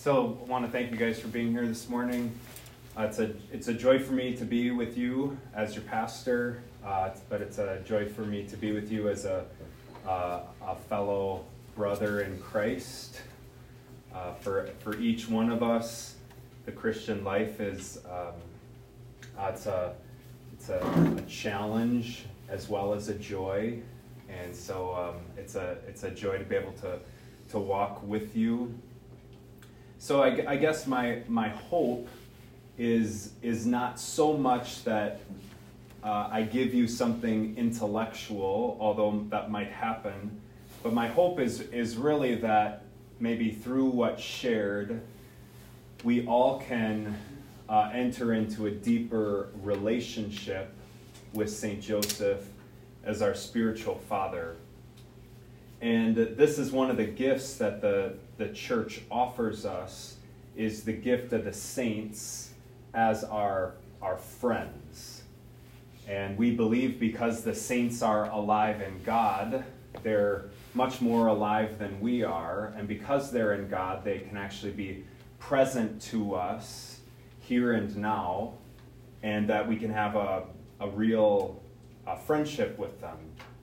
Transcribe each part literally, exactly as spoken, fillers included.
So I want to thank you guys for being here this morning. Uh, it's a it's a joy for me to be with you as your pastor, uh, but it's a joy for me to be with you as a uh, a fellow brother in Christ. Uh, for for each one of us, the Christian life is um, uh, it's a it's a, a challenge as well as a joy, and so um, it's a it's a joy to be able to to walk with you. So I, I guess my my hope is is not so much that uh, I give you something intellectual, although that might happen, but my hope is is really that maybe through what's shared, we all can uh, enter into a deeper relationship with Saint Joseph as our spiritual father. And this is one of the gifts that the, the church offers us, is the gift of the saints as our, our friends. And we believe because the saints are alive in God, they're much more alive than we are. And because they're in God, they can actually be present to us here and now, and that we can have a, a real a friendship with them.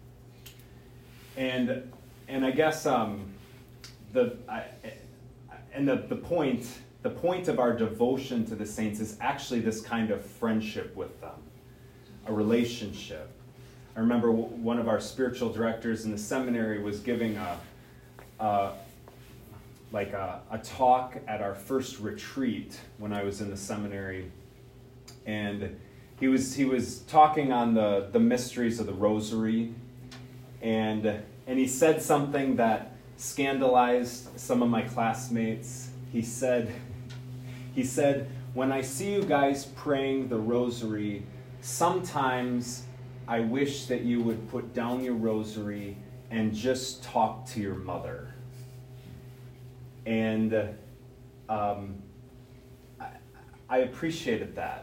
And And I guess um, the I, and the, the point the point of our devotion to the saints is actually this kind of friendship with them, a relationship. I remember one of our spiritual directors in the seminary was giving a, a like a, a talk at our first retreat when I was in the seminary, and he was he was talking on the the mysteries of the Rosary, and. And he said something that scandalized some of my classmates. He said, he said, when I see you guys praying the rosary, sometimes I wish that you would put down your rosary and just talk to your mother. And um, I, I appreciated that.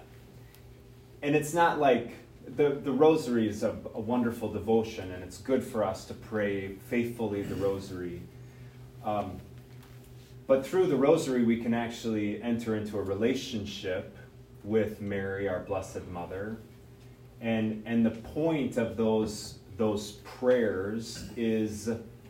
And it's not like, The, the rosary is a, a wonderful devotion, and it's good for us to pray faithfully the rosary. Um, but through the rosary, we can actually enter into a relationship with Mary, our Blessed Mother. And, and the point of those, those prayers is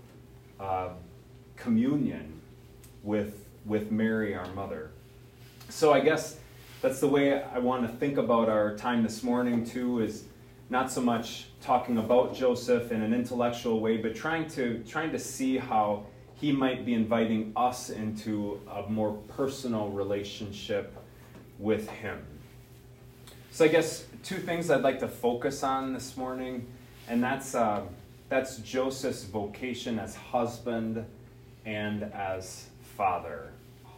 uh, communion with, with Mary, our Mother. So I guess that's the way I want to think about our time this morning, too, is not so much talking about Joseph in an intellectual way, but trying to trying to see how he might be inviting us into a more personal relationship with him. So I guess two things I'd like to focus on this morning, and that's uh, that's Joseph's vocation as husband and as father.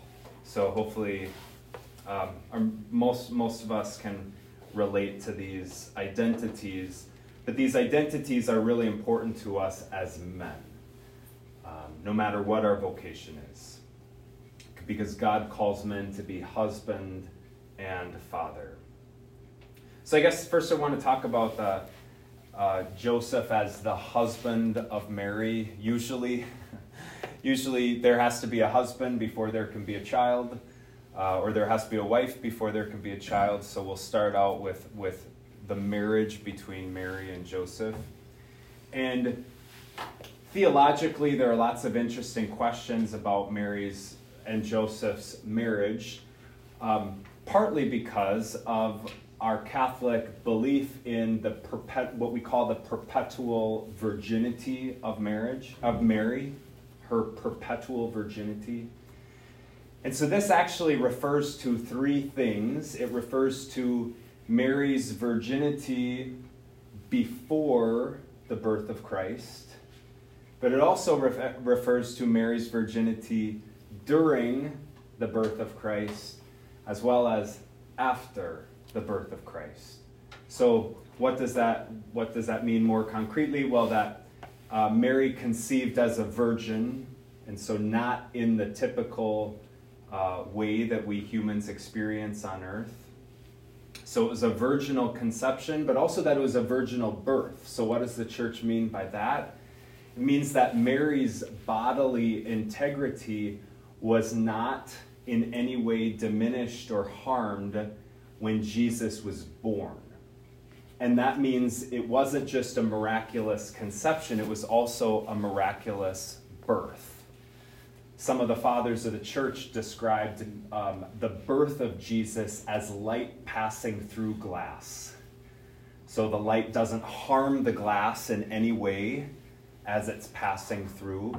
So hopefully Um, our, most most of us can relate to these identities, but these identities are really important to us as men, um, no matter what our vocation is, because God calls men to be husband and father. So I guess first I want to talk about the, uh, Joseph as the husband of Mary. Usually, usually there has to be a husband before there can be a child. Uh, or there has to be a wife before there can be a child. So we'll start out with, with the marriage between Mary and Joseph. And theologically, there are lots of interesting questions about Mary's and Joseph's marriage, um, partly because of our Catholic belief in the perpet- what we call the perpetual virginity of marriage, of Mary, her perpetual virginity. And so this actually refers to three things. It refers to Mary's virginity before the birth of Christ, but it also ref- refers to Mary's virginity during the birth of Christ, as well as after the birth of Christ. So what does that, what does that mean more concretely? Well, that uh, Mary conceived as a virgin, and so not in the typical Uh, way that we humans experience on earth. So it was a virginal conception, but also that it was a virginal birth. So what does the church mean by that? It means that Mary's bodily integrity was not in any way diminished or harmed when Jesus was born. And that means it wasn't just a miraculous conception, it was also a miraculous birth. Some of the fathers of the church described um, the birth of Jesus as light passing through glass. So the light doesn't harm the glass in any way as it's passing through.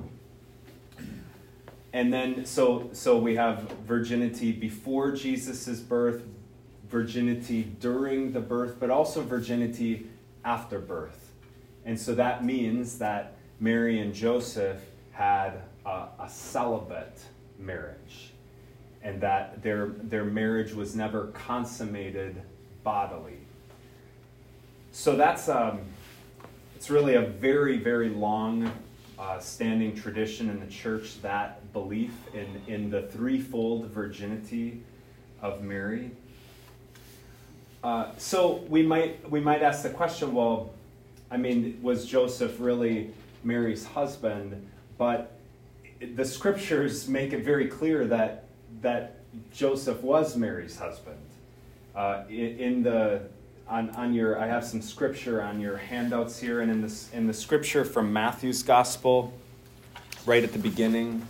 And then, so so we have virginity before Jesus' birth, virginity during the birth, but also virginity after birth. And so that means that Mary and Joseph had a, a celibate marriage, and that their, their marriage was never consummated bodily. So that's um, it's really a very, very long uh, standing tradition in the church, that belief in, in the threefold virginity of Mary. Uh, so we might we might ask the question, well, I mean, was Joseph really Mary's husband? But the scriptures make it very clear that that Joseph was Mary's husband. Uh, in, in the on on your I have some scripture on your handouts here, and in this in the scripture from Matthew's Gospel, right at the beginning.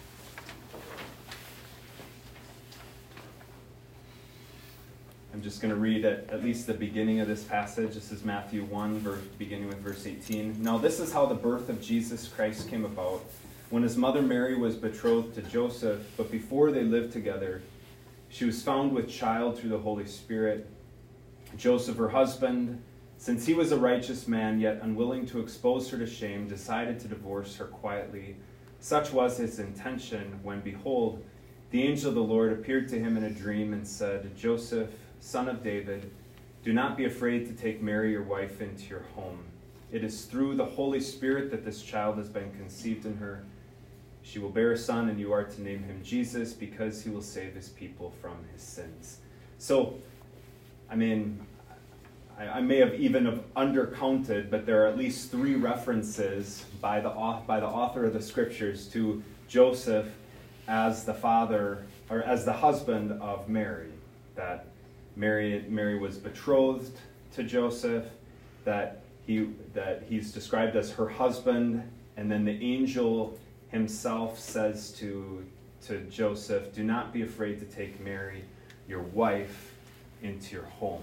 I'm just going to read at, at least the beginning of this passage. This is Matthew one, verse, beginning with verse eighteen. Now this is how the birth of Jesus Christ came about. When his mother Mary was betrothed to Joseph, but before they lived together, she was found with child through the Holy Spirit. Joseph, her husband, since he was a righteous man, yet unwilling to expose her to shame, decided to divorce her quietly. Such was his intention when, behold, the angel of the Lord appeared to him in a dream and said, Joseph, son of David, do not be afraid to take Mary your wife into your home. It is through the Holy Spirit that this child has been conceived in her. She will bear a son, and you are to name him Jesus, because he will save his people from his sins. So, I mean, I, I may have even have undercounted, but there are at least three references by the, by the author of the scriptures to Joseph as the father, or as the husband of Mary. That Mary, Mary was betrothed to Joseph, that he that he's described as her husband, and then the angel himself says to, to Joseph, do not be afraid to take Mary, your wife, into your home.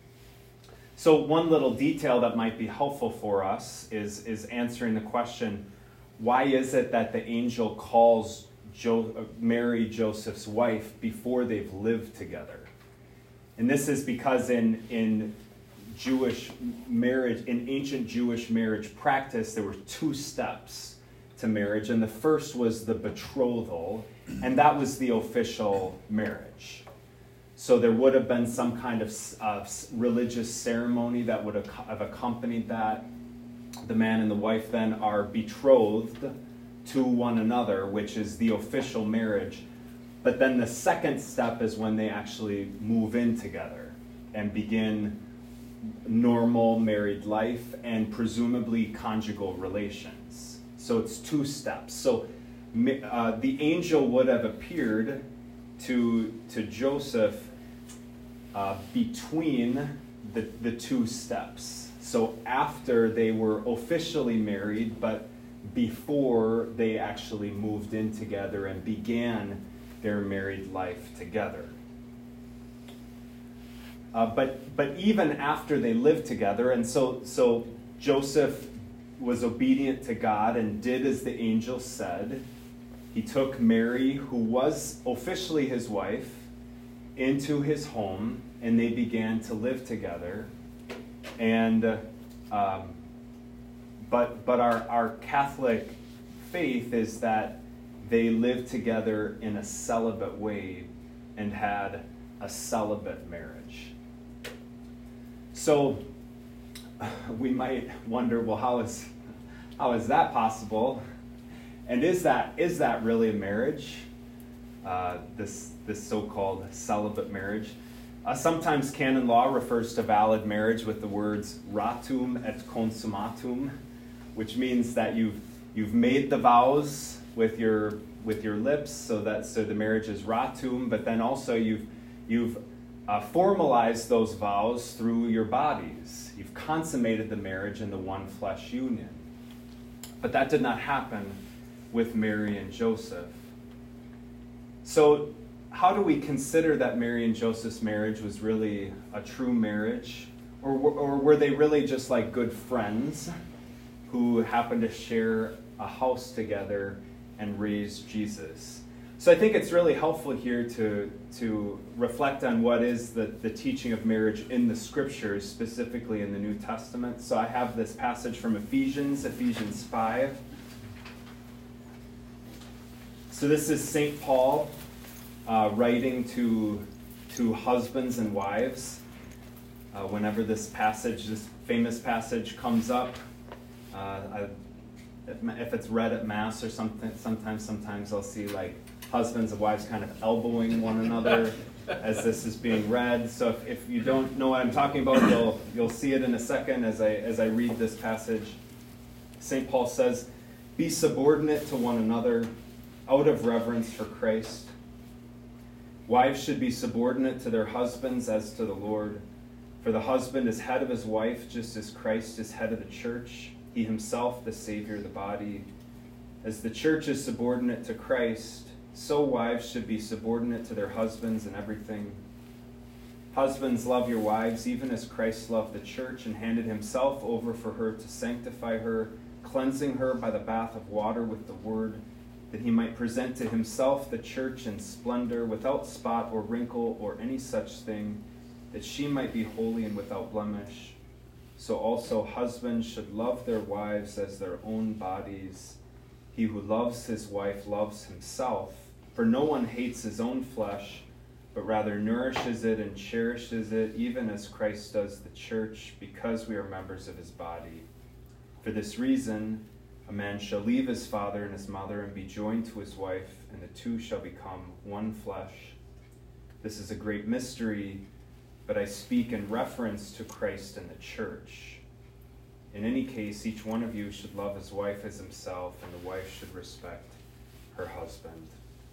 So one little detail that might be helpful for us is, is answering the question, why is it that the angel calls Jo- Mary Joseph's wife before they've lived together? And this is because in, in Jewish marriage, in ancient Jewish marriage practice, there were two steps to marriage, and the first was the betrothal, and that was the official marriage. So there would have been some kind of uh, religious ceremony that would have accompanied that. The man and the wife then are betrothed to one another, which is the official marriage. But then the second step is when they actually move in together and begin normal married life and presumably conjugal relations. So it's two steps. So uh, the angel would have appeared to, to Joseph uh, between the, the two steps. So after they were officially married, but before they actually moved in together and began their married life together. Uh, but but even after they lived together, and so so Joseph was obedient to God and did as the angel said. He took Mary, who was officially his wife, into his home, and they began to live together. And uh, um, but but our, our Catholic faith is that they lived together in a celibate way and had a celibate marriage. So we might wonder, well, how is how is that possible? And is that is that really a marriage? Uh, this this so-called celibate marriage. Uh, sometimes canon law refers to valid marriage with the words ratum et consummatum, which means that you've you've made the vows with your with your lips, so that so the marriage is ratum, but then also you've you've uh, formalized those vows through your bodies. You've consummated the marriage in the one flesh union. But that did not happen with Mary and Joseph. So how do we consider that Mary and Joseph's marriage was really a true marriage? Or, or were they really just like good friends who happened to share a house together and raise Jesus? So I think it's really helpful here to, to reflect on what is the, the teaching of marriage in the scriptures, specifically in the New Testament. So I have this passage from Ephesians, Ephesians five. So this is Saint Paul uh, writing to, to husbands and wives. Uh, whenever this passage, this famous passage comes up, uh, I, if, if it's read at Mass or something, sometimes, sometimes I'll see like husbands and wives kind of elbowing one another as this is being read. So if, if you don't know what I'm talking about, you'll you'll see it in a second as I as I read this passage. Saint Paul says, "Be subordinate to one another out of reverence for Christ. Wives should be subordinate to their husbands as to the Lord. For the husband is head of his wife, just as Christ is head of the church, he himself the Savior of the body. As the church is subordinate to Christ, so wives should be subordinate to their husbands in everything. Husbands, love your wives, even as Christ loved the church and handed himself over for her to sanctify her, cleansing her by the bath of water with the word, that he might present to himself the church in splendor, without spot or wrinkle or any such thing, that she might be holy and without blemish. So also husbands should love their wives as their own bodies. He who loves his wife loves himself, for no one hates his own flesh, but rather nourishes it and cherishes it, even as Christ does the church, because we are members of his body. For this reason, a man shall leave his father and his mother and be joined to his wife, and the two shall become one flesh. This is a great mystery, but I speak in reference to Christ and the church. In any case, each one of you should love his wife as himself, and the wife should respect her husband."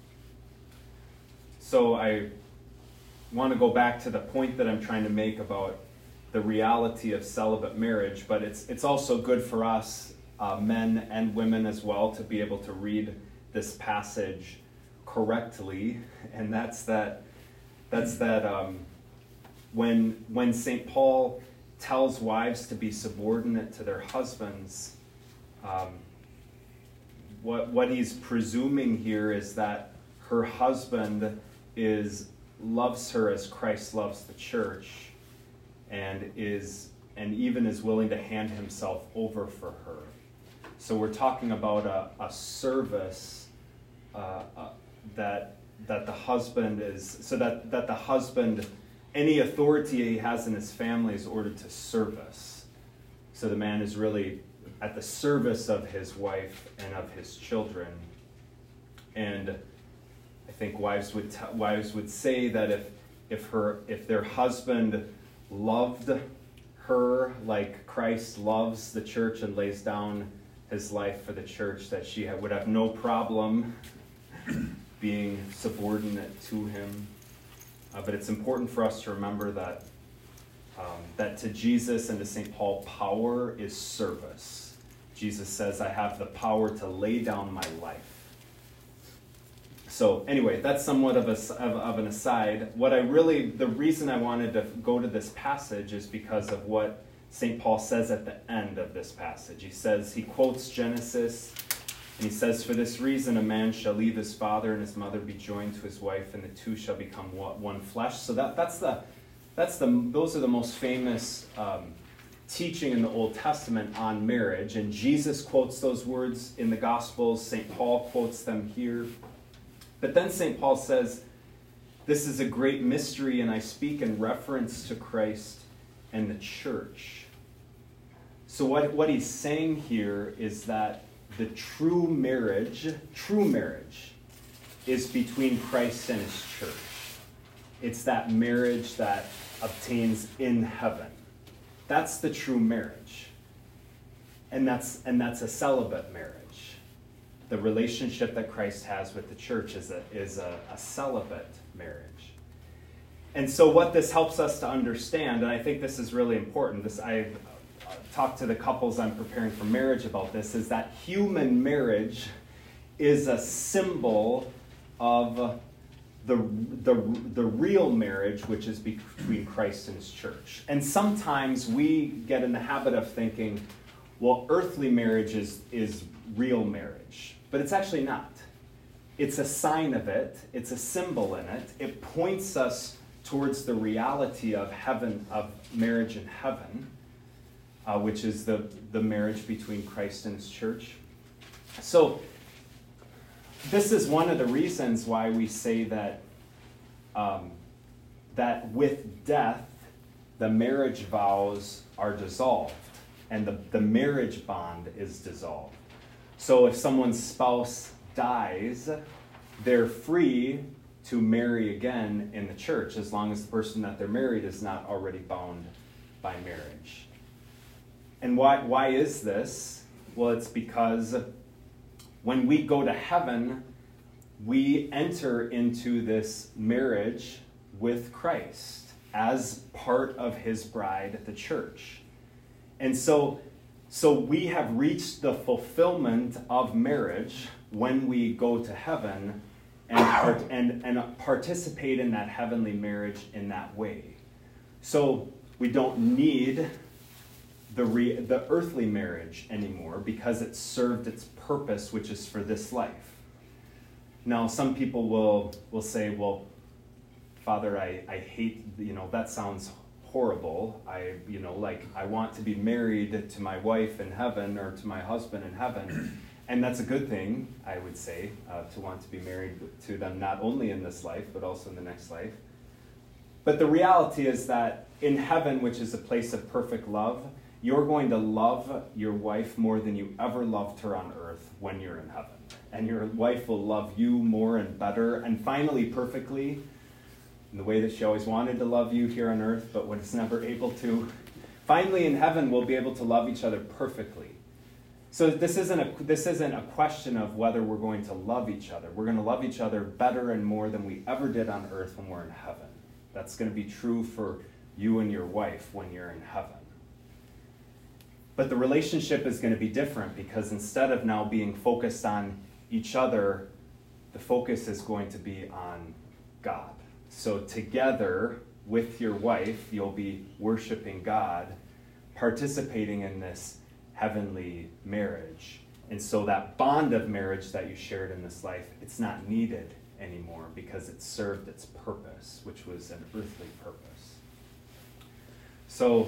So I want to go back to the point that I'm trying to make about the reality of celibate marriage, but it's it's also good for us, uh, men and women as well, to be able to read this passage correctly, and that's that that's that um, when when Saint Paul tells wives to be subordinate to their husbands, um, what what he's presuming here is that her husband is loves her as Christ loves the church, and is and even is willing to hand himself over for her. So we're talking about a, a service uh, uh, that that the husband is so that that the husband, any authority he has in his family is ordered to service. So the man is really at the service of his wife and of his children. And I think wives would t- wives would say that if if her if their husband loved her like Christ loves the church and lays down his life for the church, that she ha- would have no problem being subordinate to him. Uh, but it's important for us to remember that um, that to Jesus and to Saint Paul, power is service. Jesus says, "I have the power to lay down my life." So anyway, that's somewhat of, a, of, of an aside. What I really, the reason I wanted to go to this passage is because of what Saint Paul says at the end of this passage. He says, he quotes Genesis, and he says, "For this reason a man shall leave his father and his mother, be joined to his wife, and the two shall become one flesh." So that, that's the, that's the, those are the most famous um, teaching in the Old Testament on marriage. And Jesus quotes those words in the Gospels. Saint Paul quotes them here. But then Saint Paul says, "This is a great mystery, and I speak in reference to Christ and the church." So what, what he's saying here is that the true marriage, true marriage, is between Christ and his church. It's that marriage that obtains in heaven. That's the true marriage. And that's and that's a celibate marriage. the relationship that Christ has with the church is a, is a, a celibate marriage. And so what this helps us to understand, and I think this is really important, this I talked to the couples I'm preparing for marriage about this, is that human marriage is a symbol of the, the, the real marriage, which is between Christ and his church. And sometimes we get in the habit of thinking, well, earthly marriage is, is real marriage. But it's actually not. It's a sign of it. It's a symbol in it. It points us towards the reality of heaven, of marriage in heaven, uh, which is the, the marriage between Christ and his church. So this is one of the reasons why we say that um, that with death, the marriage vows are dissolved, and the, the marriage bond is dissolved. So if someone's spouse dies, they're free to marry again in the church, as long as the person that they're married is not already bound by marriage. And why, why is this? Well, it's because when we go to heaven, we enter into this marriage with Christ as part of his bride, the church. And so, so we have reached the fulfillment of marriage when we go to heaven and, part, and, and participate in that heavenly marriage in that way. So we don't need the, re, the earthly marriage anymore because it served its purpose, which is for this life. Now, some people will, will say, well, Father, I, I hate, you know, that sounds horrible. I, you know, like, I want to be married to my wife in heaven or to my husband in heaven. And that's a good thing, I would say, uh, to want to be married to them, not only in this life, but also in the next life. But the reality is that in heaven, which is a place of perfect love, you're going to love your wife more than you ever loved her on earth when you're in heaven. And your wife will love you more and better, and finally perfectly, in the way that she always wanted to love you here on earth, but was never able to. Finally, in heaven, we'll be able to love each other perfectly. So this isn't a, this isn't a question of whether we're going to love each other. We're going to love each other better and more than we ever did on earth when we're in heaven. That's going to be true for you and your wife when you're in heaven. But the relationship is going to be different because instead of now being focused on each other, the focus is going to be on God. So together with your wife, you'll be worshiping God, participating in this heavenly marriage. And so that bond of marriage that you shared in this life, it's not needed anymore because it served its purpose, which was an earthly purpose. So,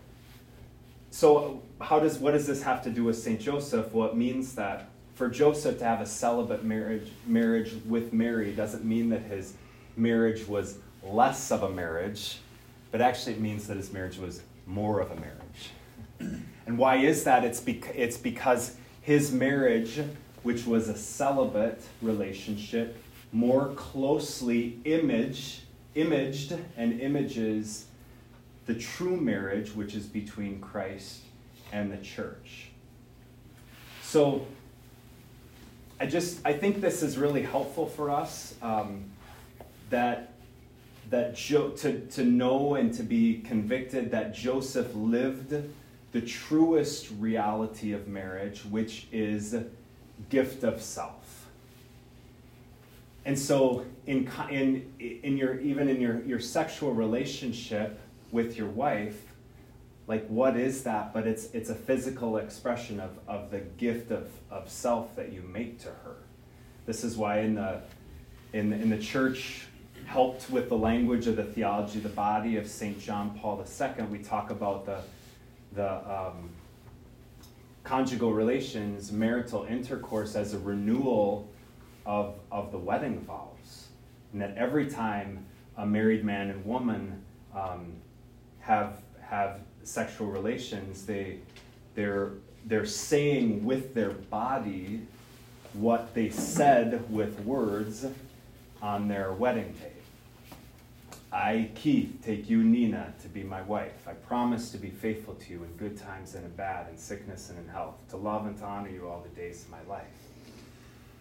so how does what does this have to do with Saint Joseph? Well, it means that for Joseph to have a celibate marriage, marriage with Mary doesn't mean that his marriage was less of a marriage, but actually it means that his marriage was more of a marriage. And why is that? It's, bec- it's because his marriage, which was a celibate relationship, more closely image, imaged and images the true marriage, which is between Christ and the church. So I just, I think this is really helpful for us, um, that, that jo- to, to know and to be convicted that Joseph lived the truest reality of marriage, which is gift of self. And so in, in, in your, even in your, your sexual relationship with your wife, like what is that? But it's it's a physical expression of, of the gift of, of self that you make to her. This is why in the in, in the church helped with the language of the theology of the body of Saint John Paul the Second, we talk about the the um, conjugal relations, marital intercourse as a renewal of, of the wedding vows. And that every time a married man and woman um, have have sexual relations, they they're they're saying with their body what they said with words on their wedding day. I, Keith, take you, Nina, to be my wife. I promise to be faithful to you in good times and in bad, in sickness and in health, to love and to honor you all the days of my life.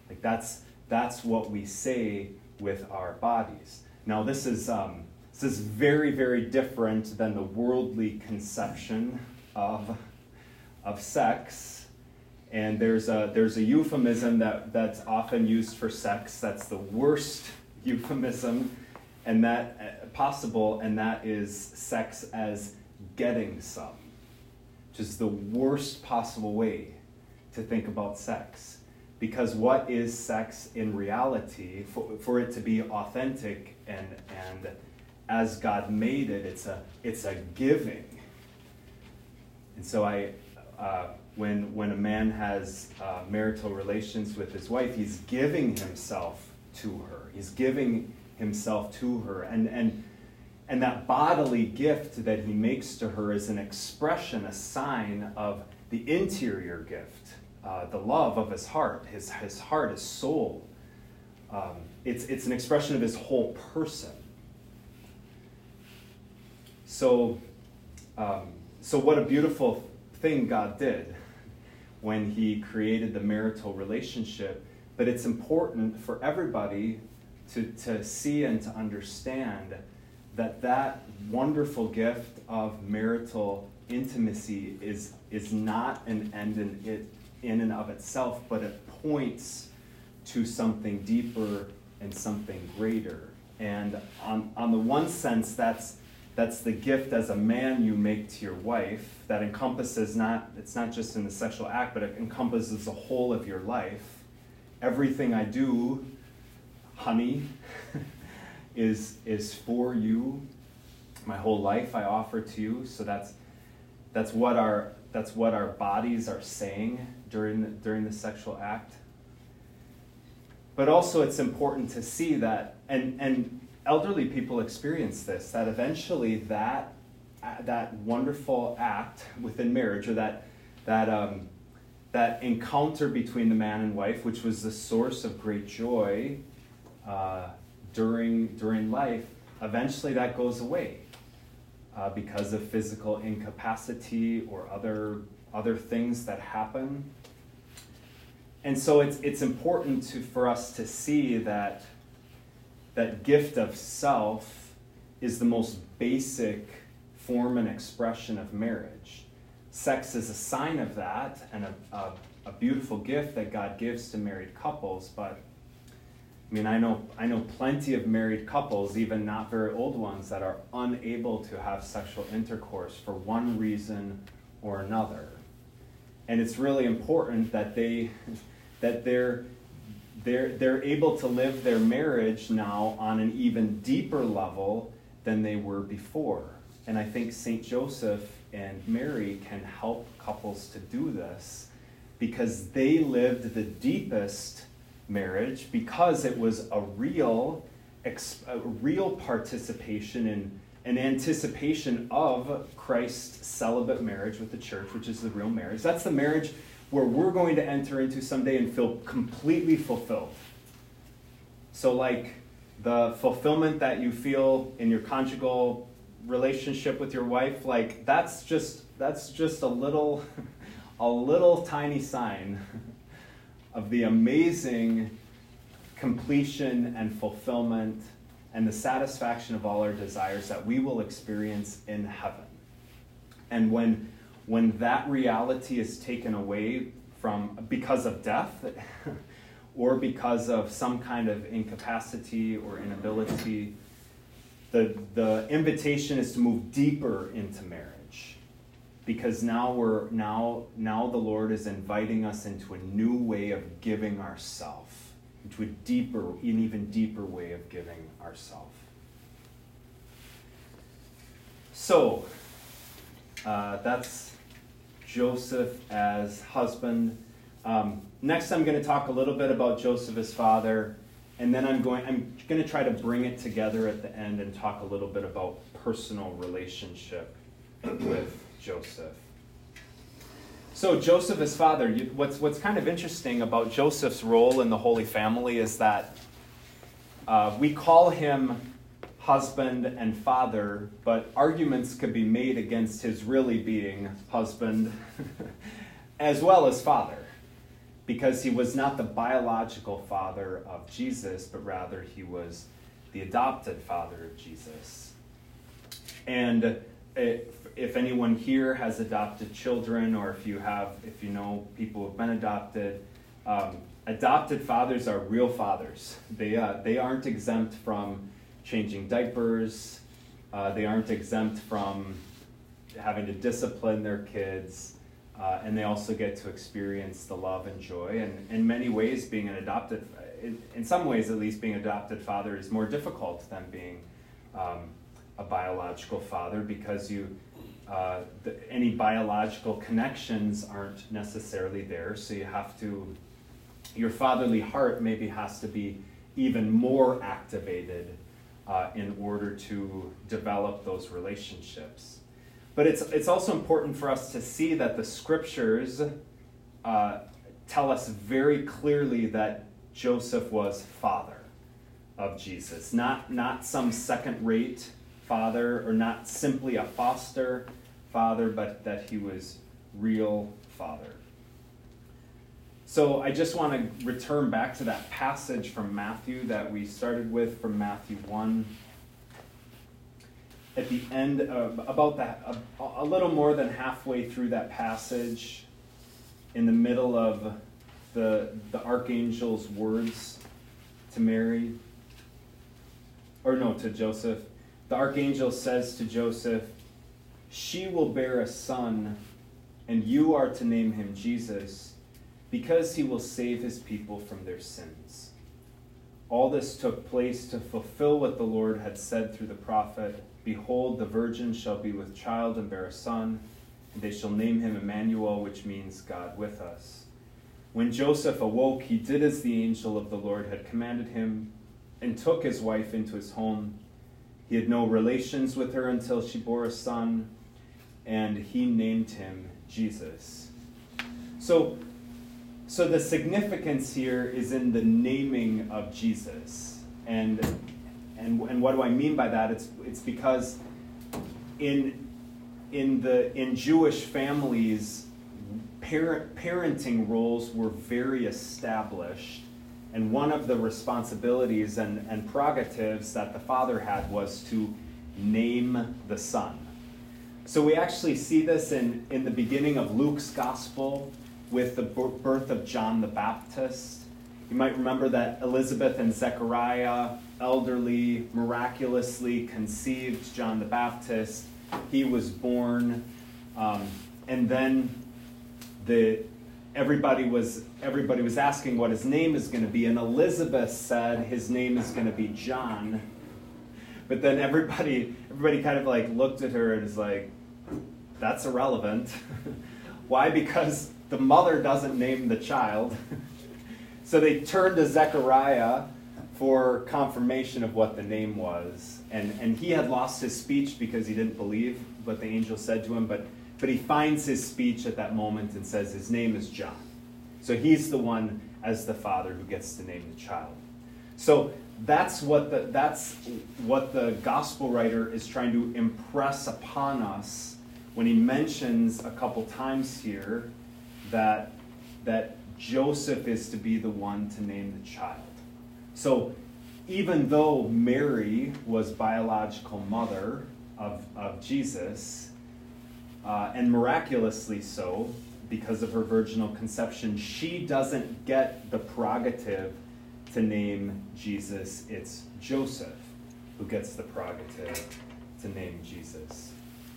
Like that's that's what we say with our bodies. Now this is um, this is very, very different than the worldly conception of of sex. And there's a there's a euphemism that, that's often used for sex. That's the worst euphemism, and that uh, possible, and that is sex as getting some, which is the worst possible way to think about sex. Because what is sex in reality? For, for it to be authentic and and as God made it, it's a it's a giving. And so I. Uh, When, when a man has uh, marital relations with his wife, he's giving himself to her. He's giving himself to her. And, and, and that bodily gift that he makes to her is an expression, a sign of the interior gift, uh, the love of his heart, his, his heart, his soul. Um, it's, it's an expression of his whole person. So, um, so what a beautiful thing God did when he created the marital relationship. But it's important for everybody to, to see and to understand that that wonderful gift of marital intimacy is, is not an end in, it, in and of itself, but it points to something deeper and something greater. And on, on the one sense, that's That's the gift as a man you make to your wife that encompasses not, it's not just in the sexual act, but it encompasses the whole of your life. Everything I do, honey, is, is for you. My whole life I offer to you. So that's, that's, what, our, that's what our bodies are saying during the, during the sexual act. But also it's important to see that, and, and elderly people experience this, that eventually that that wonderful act within marriage, or that that um, that encounter between the man and wife, which was the source of great joy uh, during during life, eventually that goes away uh, because of physical incapacity or other other things that happen. And so it's it's important to for us to see that. That gift of self is the most basic form and expression of marriage. Sex is a sign of that, and a, a, a beautiful gift that God gives to married couples. But I mean, I know I know plenty of married couples, even not very old ones, that are unable to have sexual intercourse for one reason or another. And it's really important that they that they're They're, they're able to live their marriage now on an even deeper level than they were before. And I think Saint Joseph and Mary can help couples to do this because they lived the deepest marriage, because it was a real, a real participation in an anticipation of Christ's celibate marriage with the church, which is the real marriage. That's the marriage where we're going to enter into someday and feel completely fulfilled. So like the fulfillment that you feel in your conjugal relationship with your wife, like that's just that's just a little a little tiny sign of the amazing completion and fulfillment and the satisfaction of all our desires that we will experience in heaven. And when When that reality is taken away from because of death or because of some kind of incapacity or inability, the, the invitation is to move deeper into marriage. Because now we're now now the Lord is inviting us into a new way of giving ourselves, into a deeper, an even deeper way of giving ourselves. So uh, that's Joseph as husband. Um, next, I'm going to talk a little bit about Joseph as father, and then I'm going. I'm going to try to bring it together at the end and talk a little bit about personal relationship with Joseph. So Joseph as father. You, what's what's kind of interesting about Joseph's role in the Holy Family is that uh, we call him husband and father, but arguments could be made against his really being husband as well as father. because he was not the biological father of Jesus, but rather he was the adopted father of Jesus. And if, if anyone here has adopted children, or if you have, if you know people who have been adopted, um, adopted fathers are real fathers. They uh, they aren't exempt from changing diapers. Uh, they aren't exempt from having to discipline their kids. Uh, and they also get to experience the love and joy. And in many ways, being an adopted, in, in some ways at least, being an adopted father is more difficult than being um, a biological father, because you uh, the, any biological connections aren't necessarily there. So you have to, your fatherly heart maybe has to be even more activated uh, in order to develop those relationships. But it's it's also important for us to see that the scriptures uh, tell us very clearly that Joseph was father of Jesus, not not some second-rate father, or not simply a foster father, but that he was real father. So I just want to return back to that passage from Matthew that we started with, from Matthew one. At the end, of, about that, a, a little more than halfway through that passage, in the middle of the, the archangel's words to Mary, or no, to Joseph, the archangel says to Joseph, "She will bear a son, and you are to name him Jesus, because he will save his people from their sins." All this took place to fulfill what the Lord had said through the prophet, "Behold, the virgin shall be with child and bear a son, and they shall name him Emmanuel," which means God with us. When Joseph awoke, he did as the angel of the Lord had commanded him, and took his wife into his home. He had no relations with her until she bore a son, and he named him Jesus. So, so the significance here is in the naming of Jesus. And And, and what do I mean by that? It's it's because in in the in Jewish families, parent parenting roles were very established, and one of the responsibilities and, and prerogatives that the father had was to name the son. So we actually see this in, in the beginning of Luke's gospel with the birth of John the Baptist. You might remember that Elizabeth and Zechariah, elderly, miraculously conceived John the Baptist. He was born, um, and then the everybody was everybody was asking what his name is going to be, and Elizabeth said his name is going to be John. But then everybody everybody kind of like looked at her and was like, "That's irrelevant." Why? Because the mother doesn't name the child. So they turned to Zechariah for confirmation of what the name was. And, and he had lost his speech because he didn't believe what the angel said to him, but, but he finds his speech at that moment and says his name is John. So he's the one, as the father, who gets to name the child. So that's what the, that's what the gospel writer is trying to impress upon us when he mentions a couple times here that, that Joseph is to be the one to name the child. So even though Mary was biological mother of, of Jesus, uh, and miraculously so, because of her virginal conception, she doesn't get the prerogative to name Jesus. It's Joseph who gets the prerogative to name Jesus.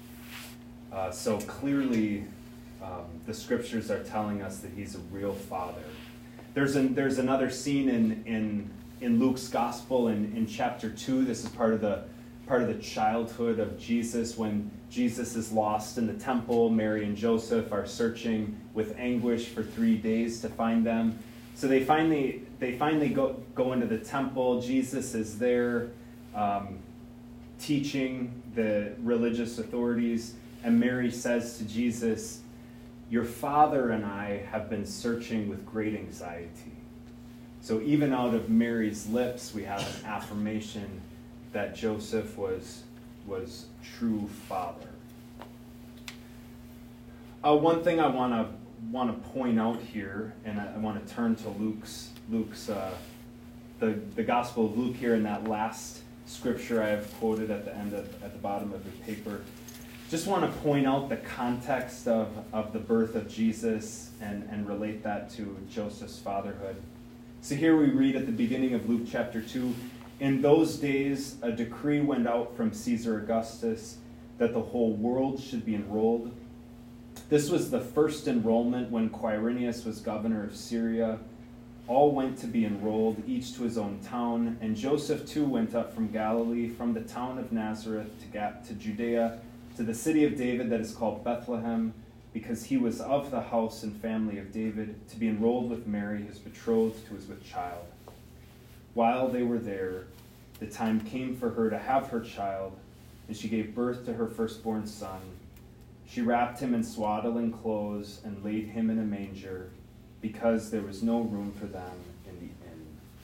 Uh, so clearly, um, the scriptures are telling us that he's a real father. There's an, there's another scene in in in Luke's gospel in, in chapter two. This is part of the part of the childhood of Jesus, when Jesus is lost in the temple. Mary and Joseph are searching with anguish for three days to find them. So they finally they finally go go into the temple. Jesus is there, um, teaching the religious authorities, and Mary says to Jesus, "Your father and I have been searching with great anxiety." So even out of Mary's lips, we have an affirmation that Joseph was, was true father. Uh, one thing I want to want to point out here, and I, I want to turn to Luke's Luke's uh, the the Gospel of Luke here in that last scripture I have quoted at the end of at the bottom of your paper. Just want to point out the context of, of the birth of Jesus and, and relate that to Joseph's fatherhood. So here we read at the beginning of Luke chapter two, in those days a decree went out from Caesar Augustus that the whole world should be enrolled. This was the first enrollment when Quirinius was governor of Syria. All went to be enrolled, each to his own town, and Joseph too went up from Galilee, from the town of Nazareth to, Ga- to Judea, to the city of David that is called Bethlehem, because he was of the house and family of David, to be enrolled with Mary, his betrothed, who was with child. While they were there, the time came for her to have her child, and she gave birth to her firstborn son. She wrapped him in swaddling clothes and laid him in a manger, because there was no room for them in the inn.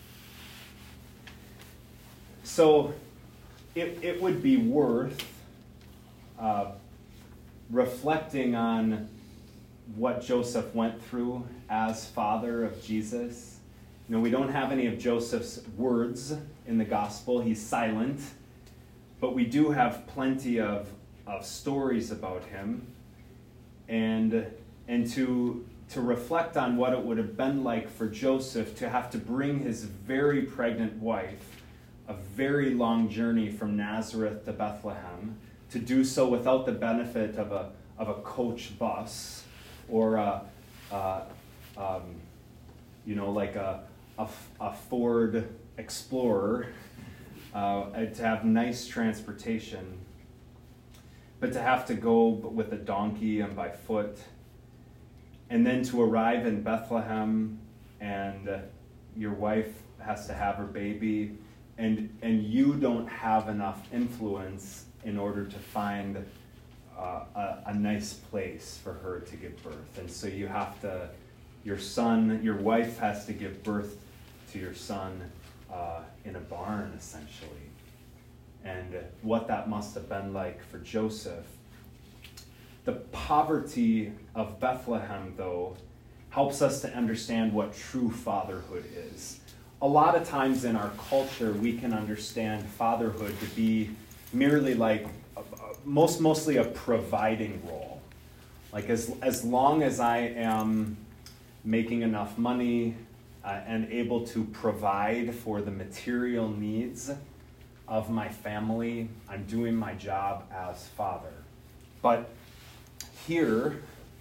So it, it would be worth uh, reflecting on what Joseph went through as father of Jesus. You know, we don't have any of Joseph's words in the gospel. He's silent. But we do have plenty of, of stories about him. And, and to, to reflect on what it would have been like for Joseph to have to bring his very pregnant wife a very long journey from Nazareth to Bethlehem, to do so without the benefit of a, of a coach bus or a, a um, you know, like a, a, a Ford Explorer, uh, to have nice transportation, but to have to go with a donkey and by foot, and then to arrive in Bethlehem, and uh, your wife has to have her baby, and and you don't have enough influence in order to find uh, a, a nice place for her to give birth. And so you have to, your son, your wife has to give birth to your son uh, in a barn, essentially. And what that must have been like for Joseph. The poverty of Bethlehem, though, helps us to understand what true fatherhood is. A lot of times in our culture, we can understand fatherhood to be merely like a, a, most mostly a providing role. Like as as long as I am making enough money uh, and able to provide for the material needs of my family, I'm doing my job as father. But here,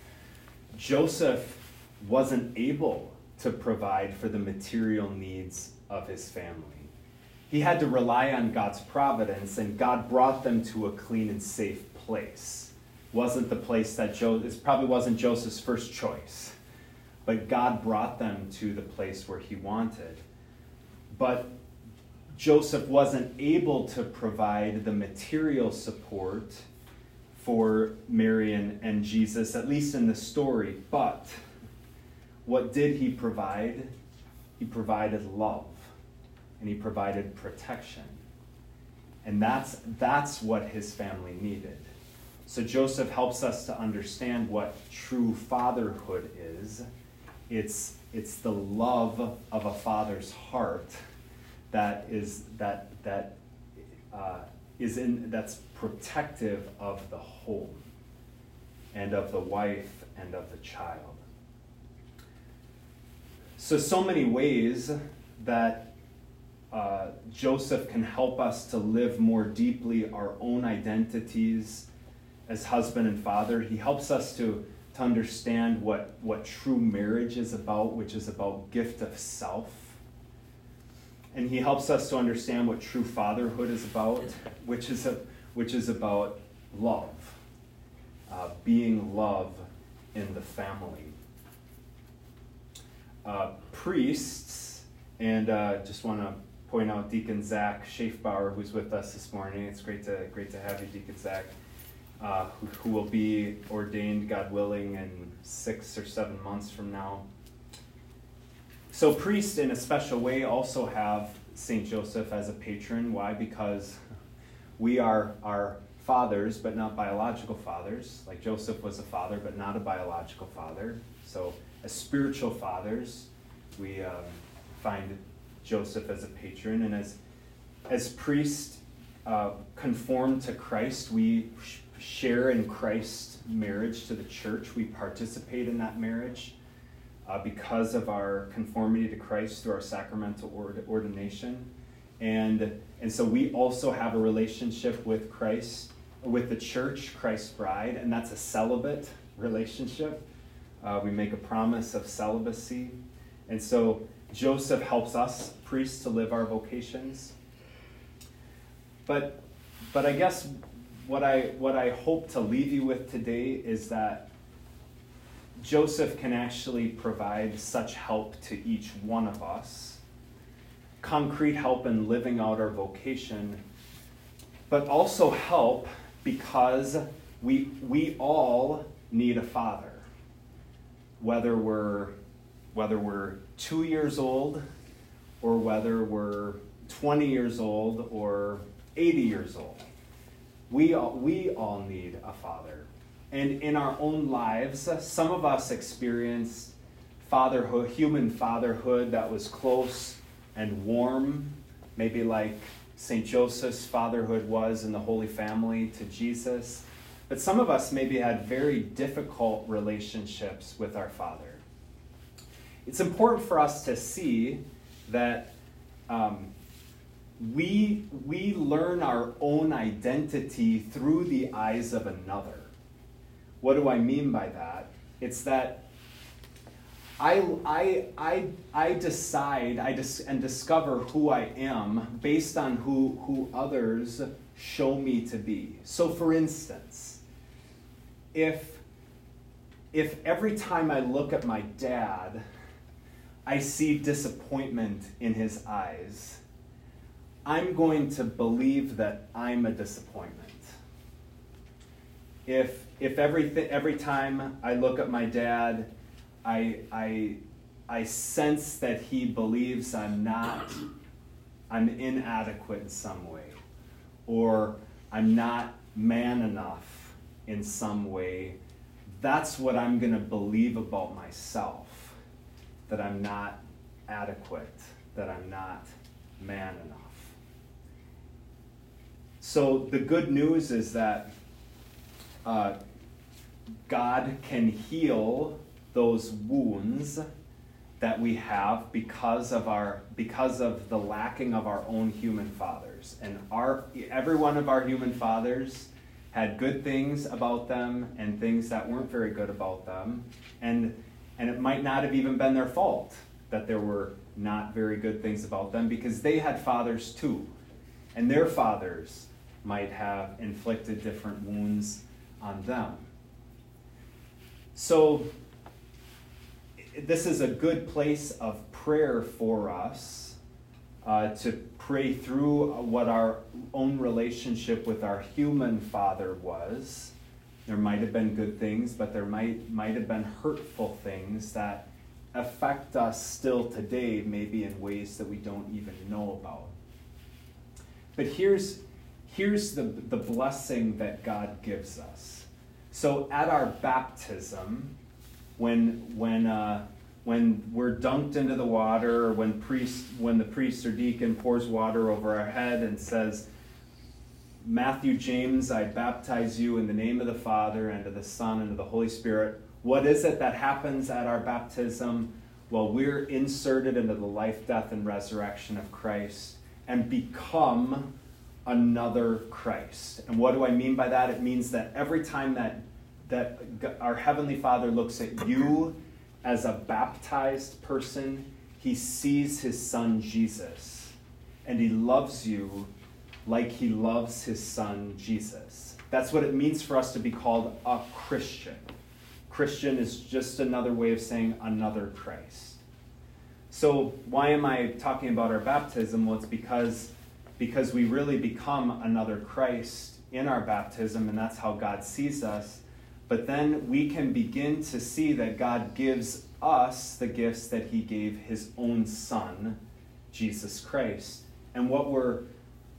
Joseph wasn't able to provide for the material needs of his family. He had to rely on God's providence, and God brought them to a clean and safe place. Wasn't the place that Joseph, it probably wasn't Joseph's first choice, but God brought them to the place where he wanted. But Joseph wasn't able to provide the material support for Mary and, and Jesus, at least in the story. But what did he provide? He provided love, and he provided protection. And that's, that's what his family needed. So Joseph helps us to understand what true fatherhood is. It's, it's the love of a father's heart that is that that uh, is in that's protective of the home and of the wife and of the child. So so many ways that uh, Joseph can help us to live more deeply our own identities as husband and father. He helps us to to understand what what true marriage is about, which is about gift of self. And he helps us to understand what true fatherhood is about, which is a, which is about love, uh, being love in the family. Uh, priests, and uh, just want to point out Deacon Zach Schaefbauer, who's with us this morning. It's great to great to have you, Deacon Zach, uh, who, who will be ordained, God willing, in six or seven months from now. So priests, in a special way, also have Saint Joseph as a patron. Why? Because we are, are fathers, but not biological fathers. Like Joseph was a father, but not a biological father. So as spiritual fathers, we um, find Joseph as a patron. And as, as priests uh, conform to Christ, we sh- share in Christ's marriage to the church. We participate in that marriage uh, because of our conformity to Christ through our sacramental ord- ordination. And, and so we also have a relationship with Christ, with the church, Christ's bride, and that's a celibate relationship. Uh, we make a promise of celibacy. And so Joseph helps us, priests, to live our vocations. But, but I guess what I, what I hope to leave you with today is that Joseph can actually provide such help to each one of us, concrete help in living out our vocation, but also help because we, we all need a father. Whether we're, whether we're two years old or whether we're twenty years old or eighty years old, we all, we all need a father. And in our own lives, some of us experienced fatherhood, human fatherhood that was close and warm, maybe like Saint Joseph's fatherhood was in the Holy Family to Jesus. But some of us maybe had very difficult relationships with our Father. It's important for us to see that um, we, we learn our own identity through the eyes of another. What do I mean by that? It's that I, I, I, I decide I dis- and discover who I am based on who, who others show me to be. So for instance, if, if every time I look at my dad, I see disappointment in his eyes, I'm going to believe that I'm a disappointment. If, if every, th- every time I look at my dad, I, I, I sense that he believes I'm not, I'm inadequate in some way, or I'm not man enough in some way, that's what I'm going to believe about myself, that I'm not adequate, that I'm not man enough. So the good news is that uh, God can heal those wounds that we have because of our because of the lacking of our own human fathers. And our every one of our human fathers had good things about them and things that weren't very good about them. And and it might not have even been their fault that there were not very good things about them, because they had fathers too. And their fathers might have inflicted different wounds on them. So this is a good place of prayer for us uh, to pray through what our own relationship with our human father was. There might have been good things, but there might, might have been hurtful things that affect us still today, maybe in ways that we don't even know about. But here's, here's the, the blessing that God gives us. So at our baptism, when when uh, when we're dunked into the water, or when priest when the priest or deacon pours water over our head and says, Matthew, James, I baptize you in the name of the Father and of the Son and of the Holy Spirit. What is it that happens at our baptism? Well, we're inserted into the life, death, and resurrection of Christ and become another Christ. And what do I mean by that? It means that every time that that our Heavenly Father looks at you as a baptized person, he sees his son Jesus, and he loves you like he loves his son Jesus. That's what it means for us to be called a Christian. Christian is just another way of saying another Christ. So why am I talking about our baptism? Well, it's because, because we really become another Christ in our baptism, and that's how God sees us. But then we can begin to see that God gives us the gifts that he gave his own son, Jesus Christ. And what we're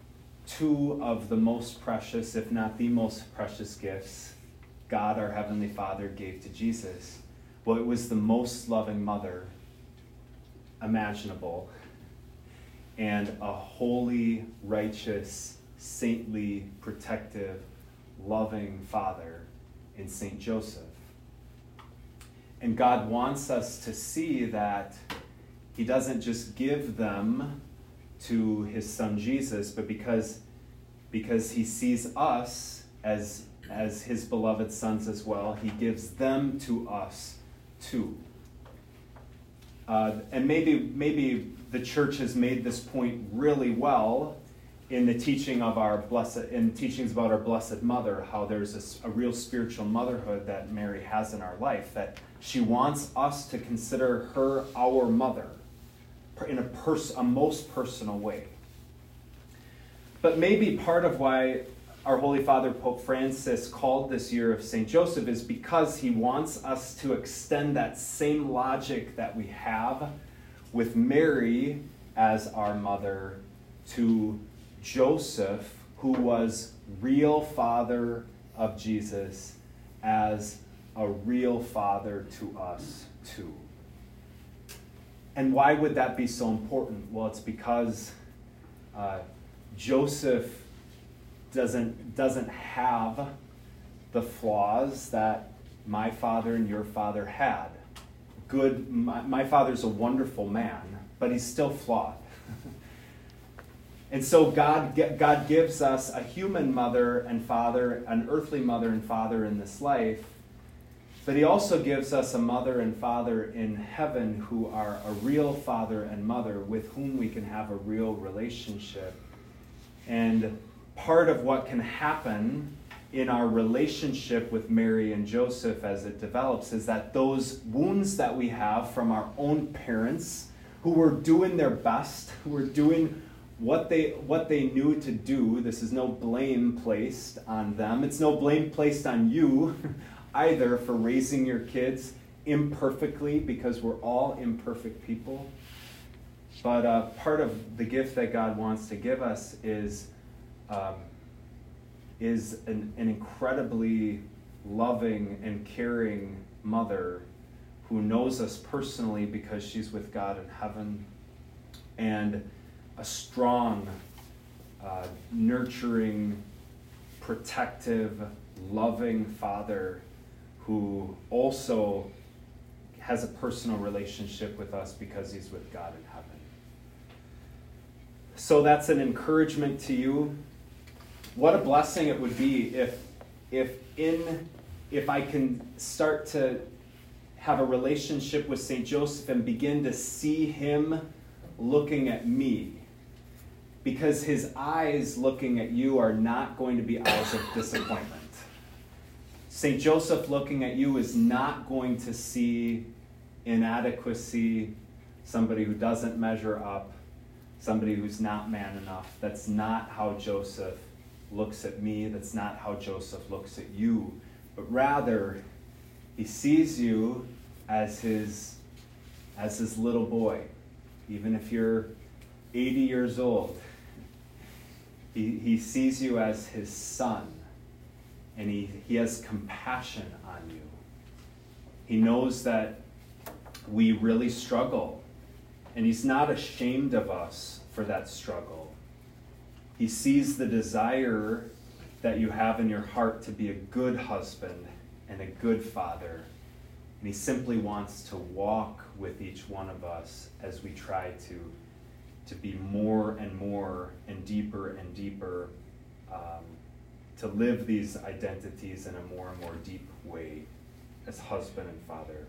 two of the most precious, if not the most precious gifts God, our Heavenly Father, gave to Jesus. Well, it was the most loving mother imaginable, and a holy, righteous, saintly, protective, loving father in Saint Joseph. And God wants us to see that he doesn't just give them to his son Jesus, but because, because he sees us as, as his beloved sons as well, he gives them to us too. Uh, and maybe, maybe the church has made this point really well in the teaching of our blessed, in teachings about our Blessed Mother, how there's a, a real spiritual motherhood that Mary has in our life, that she wants us to consider her our mother in a, pers- a most personal way. But maybe part of why our Holy Father Pope Francis called this year of Saint Joseph is because he wants us to extend that same logic that we have with Mary as our mother to Joseph, who was real father of Jesus, as a real father to us too. And why would that be so important? Well, it's because uh, Joseph doesn't, doesn't have the flaws that my father and your father had. Good, my, my father's a wonderful man, but he's still flawed. And so God, God gives us a human mother and father, an earthly mother and father in this life, but he also gives us a mother and father in heaven who are a real father and mother with whom we can have a real relationship. And part of what can happen in our relationship with Mary and Joseph as it develops is that those wounds that we have from our own parents, who were doing their best, who were doing what they what they knew to do. This is no blame placed on them. It's no blame placed on you either for raising your kids imperfectly, because we're all imperfect people. But uh, part of the gift that God wants to give us is um, is an, an incredibly loving and caring mother who knows us personally because she's with God in heaven, and a strong, uh, nurturing, protective, loving father who also has a personal relationship with us because he's with God in heaven. So that's an encouragement to you. What a blessing it would be if, if in, if I can start to have a relationship with Saint Joseph and begin to see him looking at me. Because his eyes looking at you are not going to be eyes of disappointment. Saint Joseph looking at you is not going to see inadequacy, somebody who doesn't measure up, somebody who's not man enough. That's not how Joseph looks at me. That's not how Joseph looks at you. But rather, he sees you as his, as his little boy. Even if you're eighty years old, he, he sees you as his son. And he, he has compassion on you. He knows that we really struggle. And he's not ashamed of us for that struggle. He sees the desire that you have in your heart to be a good husband and a good father. And he simply wants to walk with each one of us as we try to, to be more and more and deeper and deeper, um, to live these identities in a more and more deep way as husband and father.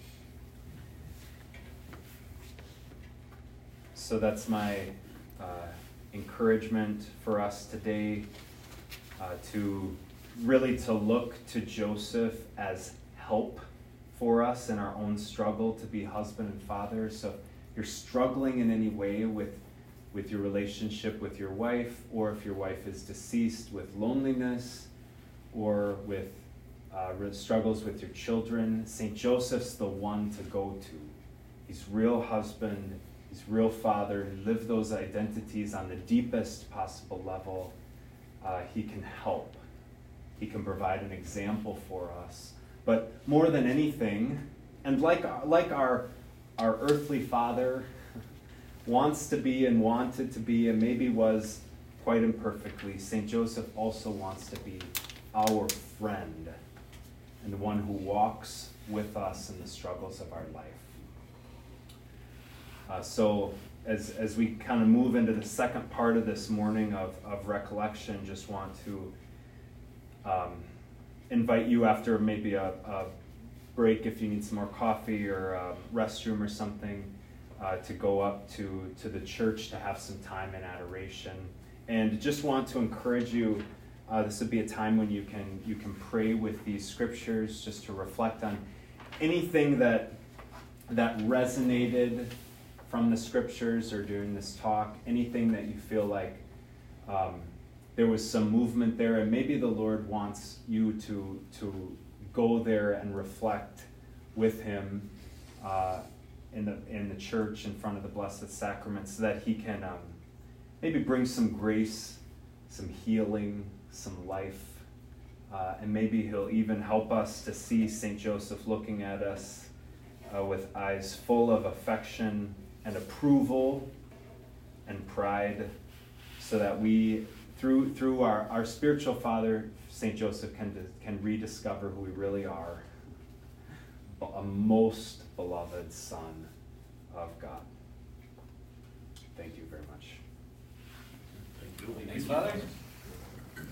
So that's my uh, encouragement for us today, uh, to really to look to Joseph as help for us in our own struggle to be husband and father. So if you're struggling in any way with with your relationship with your wife, or if your wife is deceased, with loneliness, or with uh, struggles with your children, Saint Joseph's the one to go to. He's real husband, he's He's real Father. He lived those identities on the deepest possible level. Uh, he can help. He can provide an example for us. But more than anything, and like, like our, our earthly father wants to be and wanted to be and maybe was quite imperfectly, Saint Joseph also wants to be our friend and the one who walks with us in the struggles of our life. Uh, so as, as we kind of move into the second part of this morning of, of recollection, just want to um, invite you after maybe a, a break, if you need some more coffee or a restroom or something, uh, to go up to, to the church to have some time in adoration. And just want to encourage you, uh, this would be a time when you can, you can pray with these scriptures, just to reflect on anything that, that resonated from the scriptures or during this talk, anything that you feel like um, there was some movement there, and maybe the Lord wants you to, to go there and reflect with him uh, in, the, in the church in front of the Blessed Sacrament, so that he can um, maybe bring some grace, some healing, some life, uh, and maybe he'll even help us to see Saint Joseph looking at us uh, with eyes full of affection and approval and pride, so that we, through through our, our spiritual father, Saint Joseph, can, can rediscover who we really are, a most beloved Son of God. Thank you very much. Thank you. Thanks, Father.